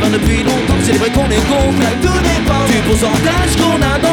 depuis longtemps, c'est vrai qu'on est con, que tout dépend du pourcentage qu'on a dans